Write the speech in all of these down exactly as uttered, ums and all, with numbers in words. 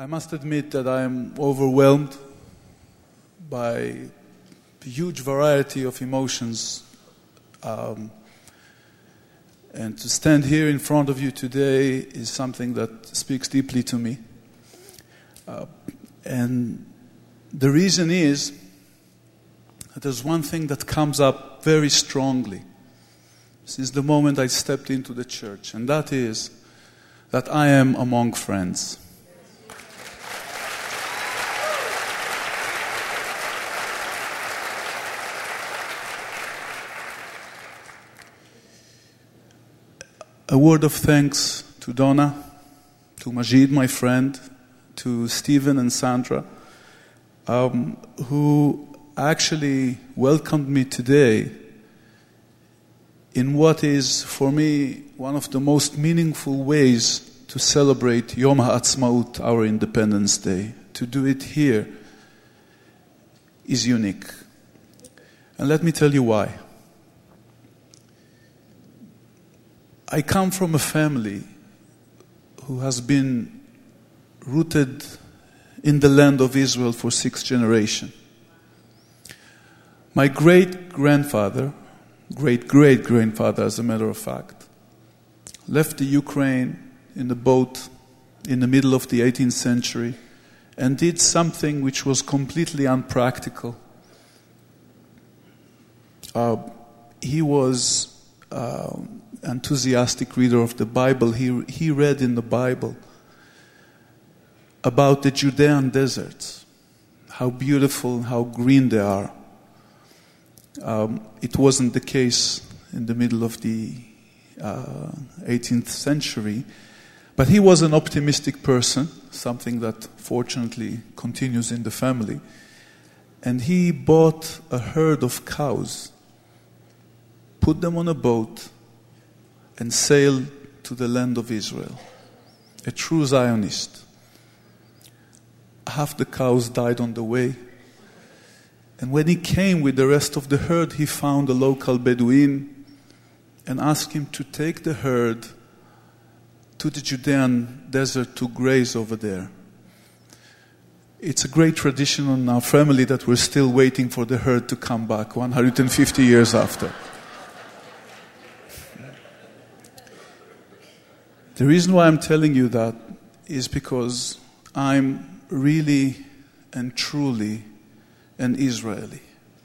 I must admit that I am overwhelmed by the huge variety of emotions. Um, and to stand here in front of you today is something that speaks deeply to me. Uh, and the reason is that there's one thing that comes up very strongly since the moment I stepped into the church, and that is that I am among friends. A word of thanks to Donna, to Majid, my friend, to Stephen and Sandra, um, who actually welcomed me today in what is, for me, one of the most meaningful ways to celebrate Yom HaAtzmaut, our Independence Day. To do it here is unique. And let me tell you why. I come from a family who has been rooted in the land of Israel for six generations. My great-grandfather, great-great-grandfather as a matter of fact, left the Ukraine in a boat in the middle of the eighteenth century and did something which was completely unpractical. Uh, he was uh, enthusiastic reader of the Bible. He, he read in the Bible about the Judean deserts, how beautiful, how green they are. Um, it wasn't the case in the middle of the uh, eighteenth century, but he was an optimistic person, something that fortunately continues in the family. And he bought a herd of cows, put them on a boat, and sailed to the land of Israel. A true Zionist. Half the cows died on the way. And when he came with the rest of the herd, he found a local Bedouin and asked him to take the herd to the Judean desert to graze over there. It's a great tradition in our family that we're still waiting for the herd to come back one hundred fifty years after. The reason why I'm telling you that is because I'm really and truly an Israeli.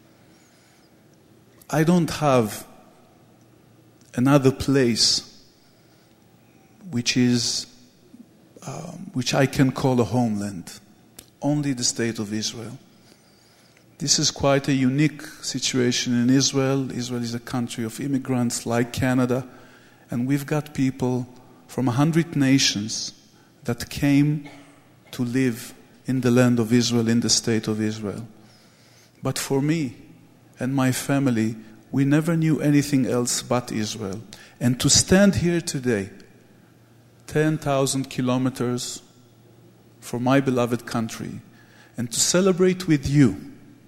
I don't have another place which is um, which I can call a homeland. Only the state of Israel. This is quite a unique situation in Israel. Israel is a country of immigrants like Canada, and we've got people from a hundred nations that came to live in the land of Israel, in the state of Israel. But for me and my family, we never knew anything else but Israel. And to stand here today, ten thousand kilometers from my beloved country, and to celebrate with you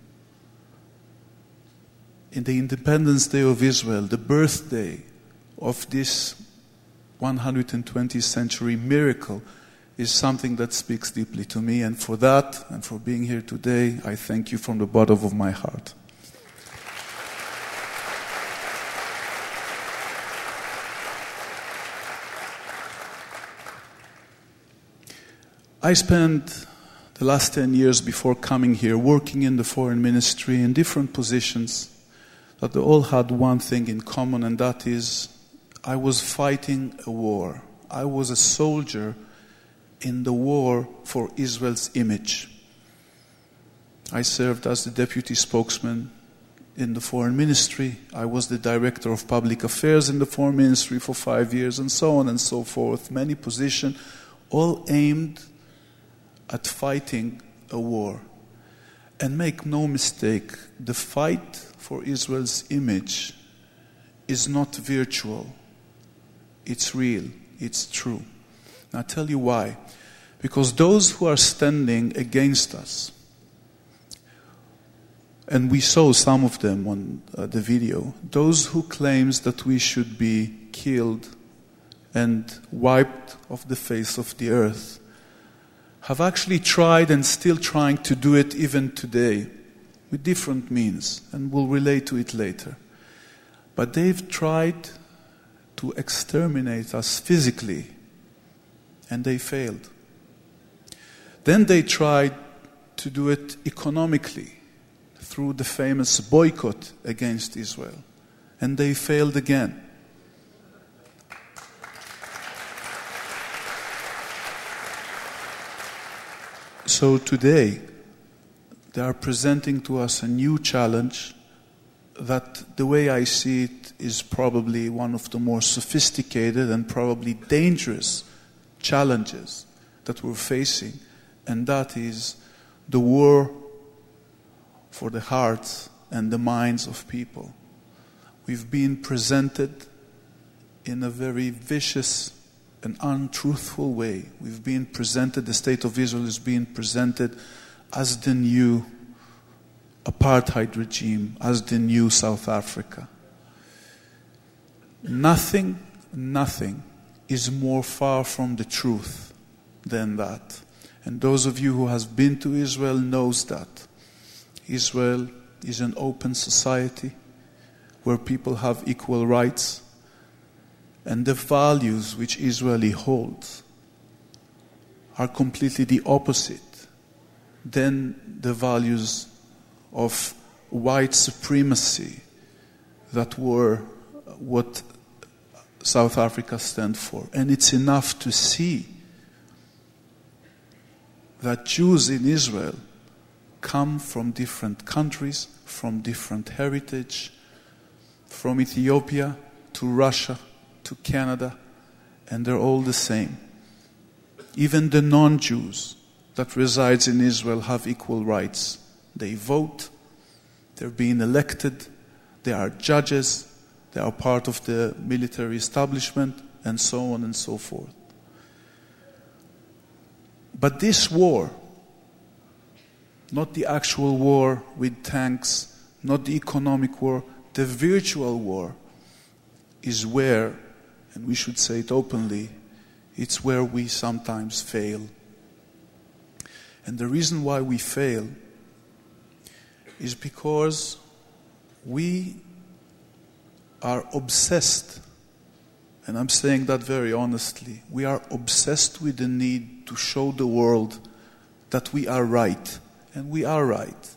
in the Independence Day of Israel, the birthday of this one hundred twentieth century miracle, is something that speaks deeply to me. And for that, and for being here today, I thank you from the bottom of my heart. I spent the last ten years before coming here working in the foreign ministry in different positions that they all had one thing in common, and that is I was fighting a war. I was a soldier in the war for Israel's image. I served as the deputy spokesman in the foreign ministry. I was the director of public affairs in the foreign ministry for five years, and so on and so forth. Many positions, all aimed at fighting a war. And make no mistake, the fight for Israel's image is not virtual. It's real. It's true. And I'll tell you why. Because those who are standing against us, and we saw some of them on uh, the video, those who claims that we should be killed and wiped off the face of the earth, have actually tried and still trying to do it even today with different means, and we'll relate to it later. But they've tried to exterminate us physically, and they failed. Then they tried to do it economically through the famous boycott against Israel, and they failed again. So today, they are presenting to us a new challenge that, the way I see it, is probably one of the more sophisticated and probably dangerous challenges that we're facing, and that is the war for the hearts and the minds of people. We've been presented in a very vicious and untruthful way. We've been presented, the state of Israel is being presented as the new apartheid regime, as the new South Africa. Nothing, nothing is more far from the truth than that. And those of you who have been to Israel knows that. Israel is an open society where people have equal rights, and the values which Israeli holds are completely the opposite than the values of white supremacy that were what South Africa stands for. And it's enough to see that Jews in Israel come from different countries, from different heritage, from Ethiopia to Russia to Canada, and they're all the same. Even the non-Jews that resides in Israel have equal rights. They vote, they're being elected, they are judges, they are part of the military establishment, and so on and so forth. But this war, not the actual war with tanks, not the economic war, the virtual war is where, and we should say it openly, it's where we sometimes fail. And the reason why we fail is because we are obsessed, and I'm saying that very honestly, we are obsessed with the need to show the world that we are right, and we are right.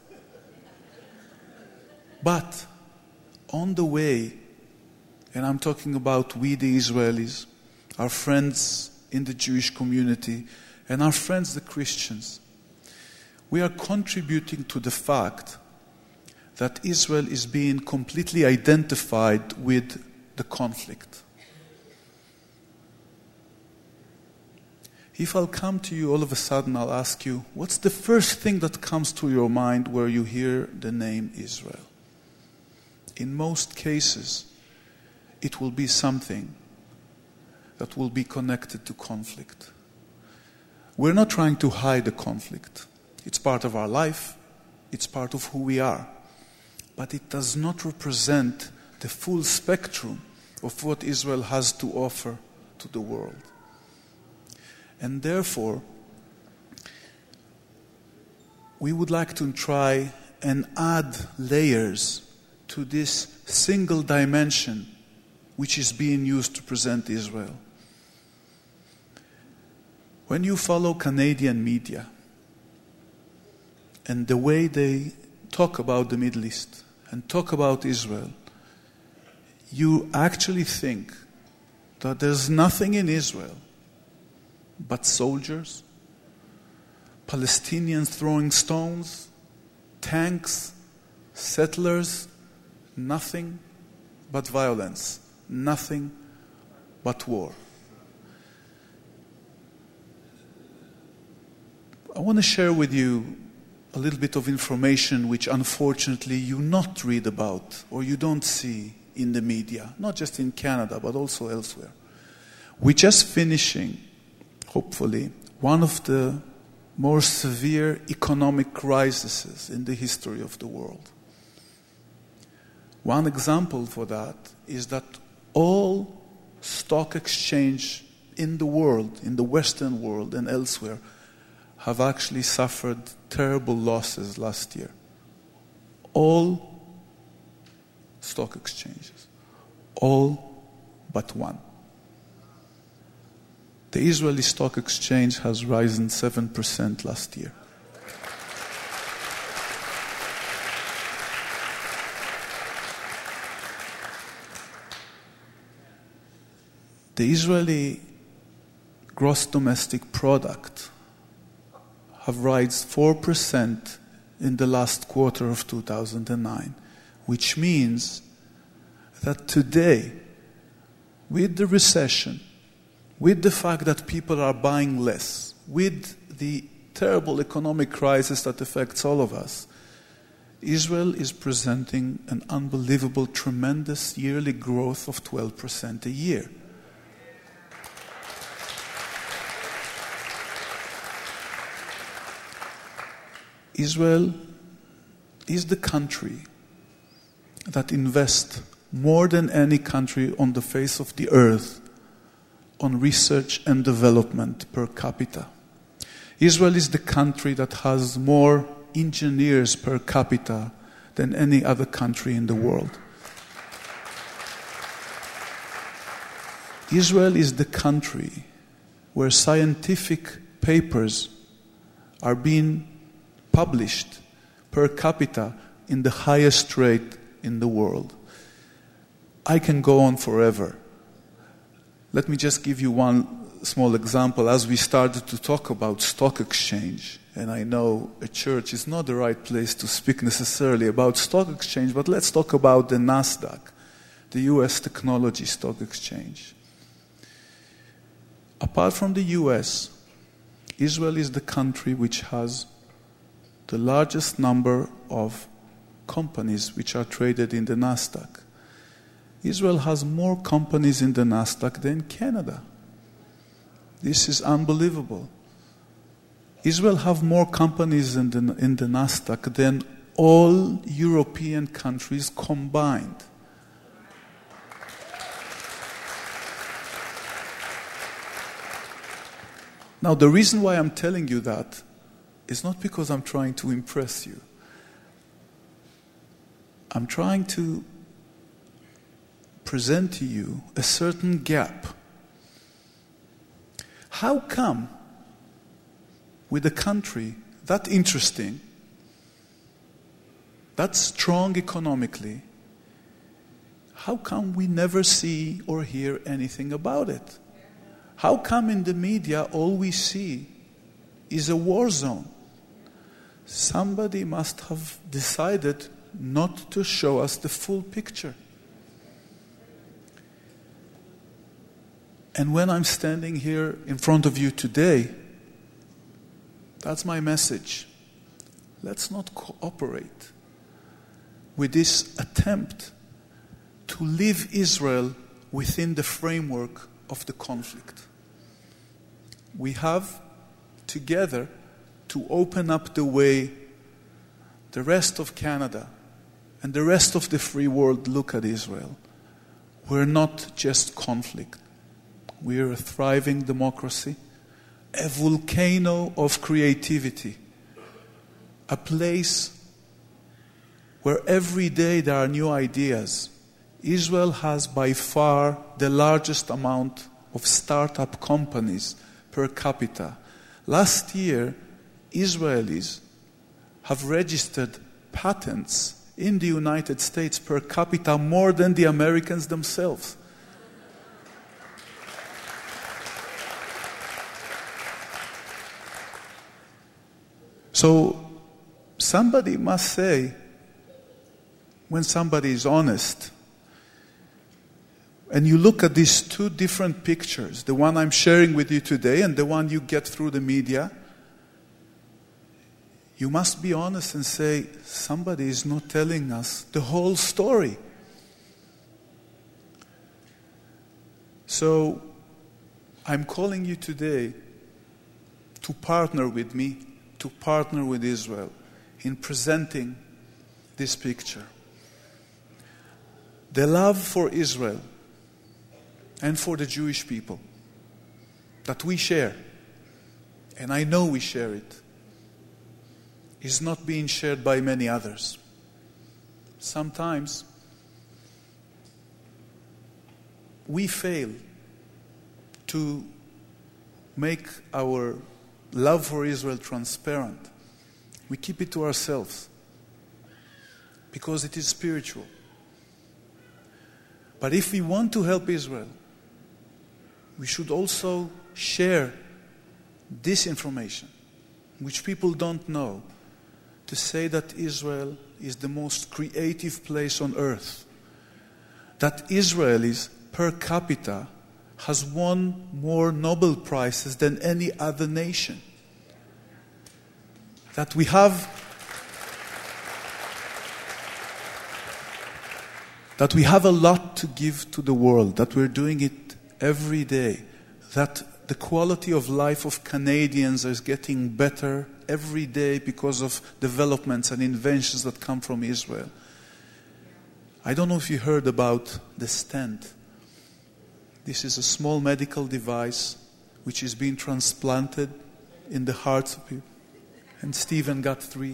But on the way, and I'm talking about we the Israelis, our friends in the Jewish community, and our friends the Christians, we are contributing to the fact that Israel is being completely identified with the conflict. If I'll come to you all of a sudden, I'll ask you, what's the first thing that comes to your mind where you hear the name Israel? In most cases, it will be something that will be connected to conflict. We're not trying to hide the conflict. It's part of our life. It's part of who we are. But it does not represent the full spectrum of what Israel has to offer to the world. And therefore, we would like to try and add layers to this single dimension which is being used to present Israel. When you follow Canadian media and the way they talk about the Middle East and talk about Israel, you actually think that there's nothing in Israel but soldiers, Palestinians throwing stones, tanks, settlers, nothing but violence, nothing but war. I want to share with you a little bit of information which unfortunately you not read about or you don't see in the media, not just in Canada but also elsewhere. We're just finishing, hopefully, one of the more severe economic crises in the history of the world. One example for that is that all stock exchange in the world, in the Western world and elsewhere, have actually suffered terrible losses last year. All stock exchanges. All but one. The Israeli stock exchange has risen seven percent last year. The Israeli gross domestic product have risen four percent in the last quarter of two thousand nine, which means that today, with the recession, with the fact that people are buying less, with the terrible economic crisis that affects all of us, Israel is presenting an unbelievable, tremendous yearly growth of twelve percent a year. Israel is the country that invests more than any country on the face of the earth on research and development per capita. Israel is the country that has more engineers per capita than any other country in the world. Israel is the country where scientific papers are being published per capita in the highest rate in the world. I can go on forever. Let me just give you one small example. As we started to talk about stock exchange, and I know a church is not the right place to speak necessarily about stock exchange, but let's talk about the NASDAQ, the U S Technology Stock Exchange. Apart from the U S, Israel is the country which has the largest number of companies which are traded in the NASDAQ. Israel has more companies in the NASDAQ than Canada. This is unbelievable. Israel have more companies in the, in the NASDAQ than all European countries combined. Now, the reason why I'm telling you that is not because I'm trying to impress you. I'm trying to present to you a certain gap. How come, with a country that interesting, that strong economically, how come we never see or hear anything about it? How come in the media all we see is a war zone? Somebody must have decided not to show us the full picture. And when I'm standing here in front of you today, that's my message. Let's not cooperate with this attempt to leave Israel within the framework of the conflict. We have together to open up the way the rest of Canada and the rest of the free world look at Israel. We're not just conflict. We're a thriving democracy, a volcano of creativity, a place where every day there are new ideas. Israel has by far the largest amount of startup companies per capita. Last year, Israelis have registered patents in the United States per capita more than the Americans themselves. So somebody must say, when somebody is honest, and you look at these two different pictures, the one I'm sharing with you today and the one you get through the media, you must be honest and say, somebody is not telling us the whole story. So I'm calling you today to partner with me, to partner with Israel in presenting this picture. The love for Israel and for the Jewish people that we share and I know we share it, is not being shared by many others. Sometimes we fail to make our love for Israel transparent. We keep it to ourselves because it is spiritual. But if we want to help Israel, we should also share this information, which people don't know, to say that Israel is the most creative place on earth, that Israelis per capita has won more Nobel Prizes than any other nation, that we have that we have a lot to give to the world, that we're doing it every day, that the quality of life of Canadians is getting better every day because of developments and inventions that come from Israel. I don't know if you heard about the stent. This is a small medical device which is being transplanted in the hearts of people. And Stephen got three.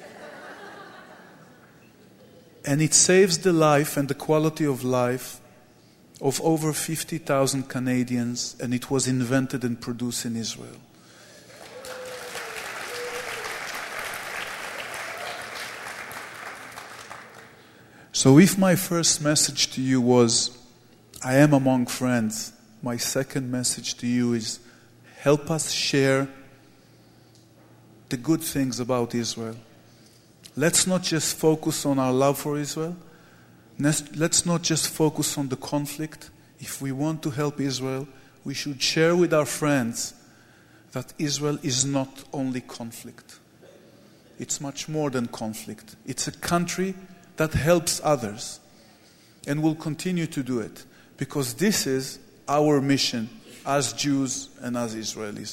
And it saves the life and the quality of life of over fifty thousand Canadians, and it was invented and produced in Israel. So if my first message to you was, I am among friends, my second message to you is, help us share the good things about Israel. Let's not just focus on our love for Israel. Let's not just focus on the conflict. If we want to help Israel, we should share with our friends that Israel is not only conflict. It's much more than conflict. It's a country that helps others and will continue to do it, because this is our mission as Jews and as Israelis.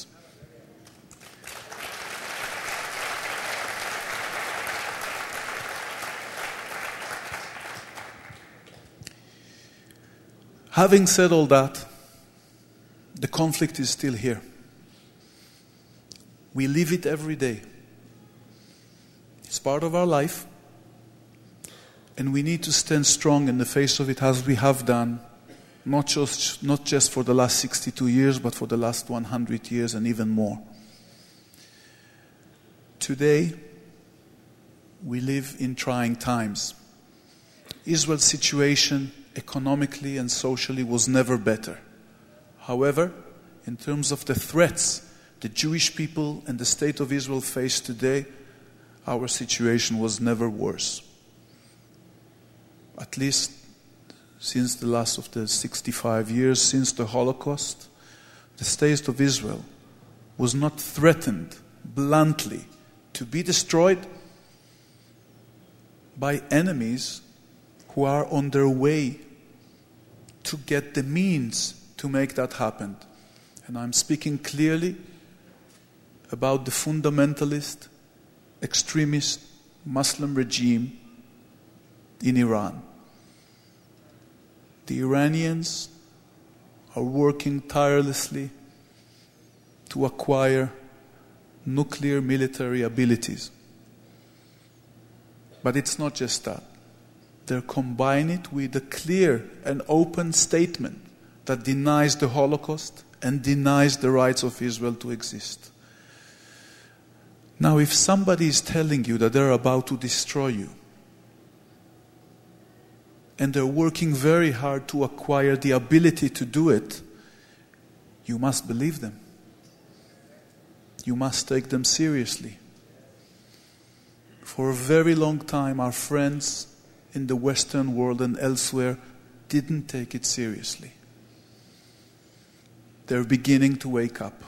Having said all that, the conflict is still here. We live it every day. It's part of our life. And we need to stand strong in the face of it, as we have done, not just, not just for the last sixty-two years, but for the last one hundred years and even more. Today, we live in trying times. Israel's situation economically and socially was never better. However, in terms of the threats the Jewish people and the state of Israel face today, our situation was never worse. At least since the last of the sixty-five years, since the Holocaust, the state of Israel was not threatened bluntly to be destroyed by enemies who are on their way to get the means to make that happen. And I'm speaking clearly about the fundamentalist, extremist Muslim regime in Iran. The Iranians are working tirelessly to acquire nuclear military abilities. But it's not just that. They're combining it with a clear and open statement that denies the Holocaust and denies the rights of Israel to exist. Now, if somebody is telling you that they're about to destroy you, and they're working very hard to acquire the ability to do it, you must believe them. You must take them seriously. For a very long time, our friends in the Western world and elsewhere didn't take it seriously. They're beginning to wake up.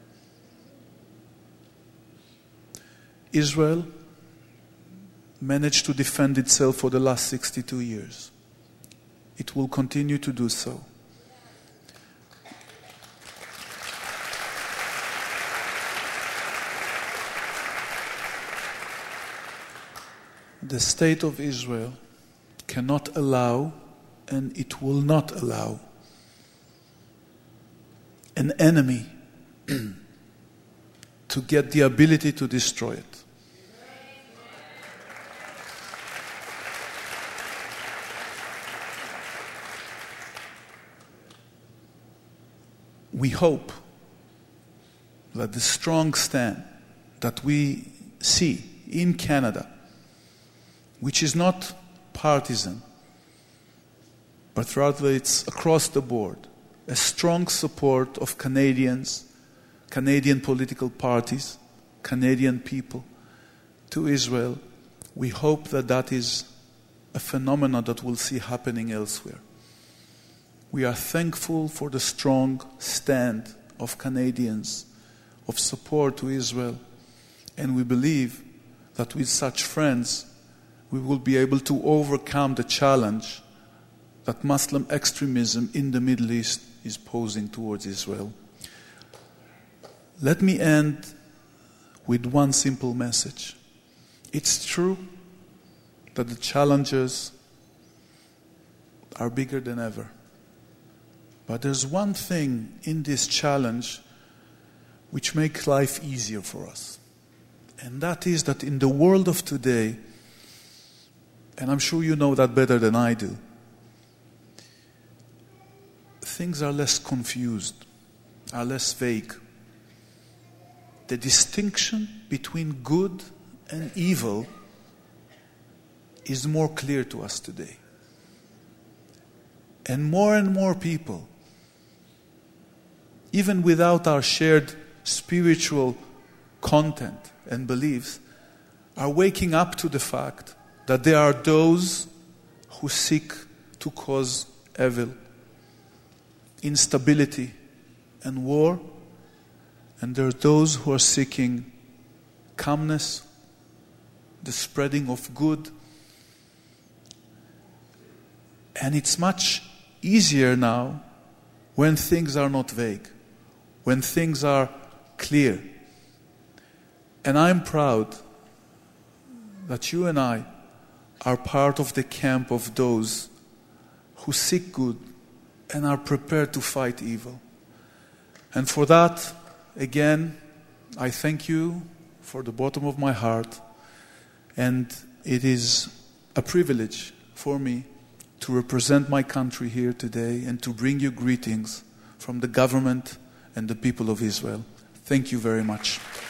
Israel managed to defend itself for the last sixty-two years. It will continue to do so. The state of Israel cannot allow, and it will not allow, an enemy to get the ability to destroy it. We hope that the strong stand that we see in Canada, which is not partisan, but rather it's across the board, a strong support of Canadians, Canadian political parties, Canadian people to Israel. We hope that that is a phenomenon that we'll see happening elsewhere. We are thankful for the strong stand of Canadians of support to Israel, and we believe that with such friends we will be able to overcome the challenge that Muslim extremism in the Middle East is posing towards Israel. Let me end with one simple message. It's true that the challenges are bigger than ever. But there's one thing in this challenge which makes life easier for us. And that is that in the world of today, and I'm sure you know that better than I do, things are less confused, are less vague. The distinction between good and evil is more clear to us today. And more and more people, even without our shared spiritual content and beliefs, are waking up to the fact that there are those who seek to cause evil, instability, and war, and there are those who are seeking calmness, the spreading of good. And it's much easier now when things are not vague, when things are clear. And I'm proud that you and I are part of the camp of those who seek good and are prepared to fight evil. And for that, again, I thank you for the bottom of my heart. And it is a privilege for me to represent my country here today and to bring you greetings from the government and the people of Israel. Thank you very much.